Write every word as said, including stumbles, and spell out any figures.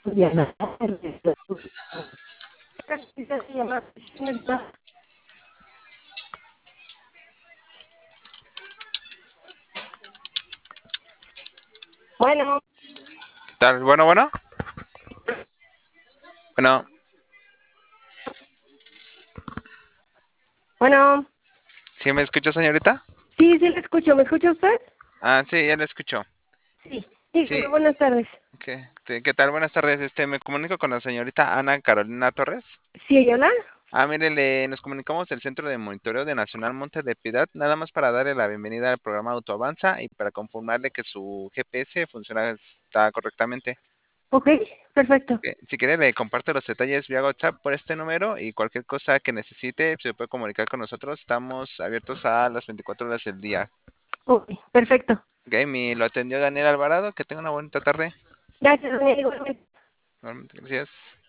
Diana. Bueno, ¿Qué tal? Bueno, bueno. Bueno, bueno, ¿sí me escucha, señorita? sí, sí le escucho. ¿Me escucha usted? Ah, sí, ya la escucho. Sí, Sí, dígame, buenas tardes. ¿qué, te- ¿qué tal? Buenas tardes. Este, me comunico con la señorita Ana Carolina Torres. ¿Sí, ella habla? Ah, mire, le, nos comunicamos del Centro de Monitoreo de Nacional Monte de Piedad, nada más para darle la bienvenida al programa Autoavanza y para confirmarle que su G P S funciona está correctamente. Ok, perfecto. Que Si quiere, le comparto los detalles vía WhatsApp por este número y cualquier cosa que necesite se puede comunicar con nosotros. Estamos abiertos a las veinticuatro horas del día. Ok, perfecto. Ok, mi lo atendió Daniel Alvarado. Que tenga una bonita tarde. Gracias, amigo. Normalmente, gracias.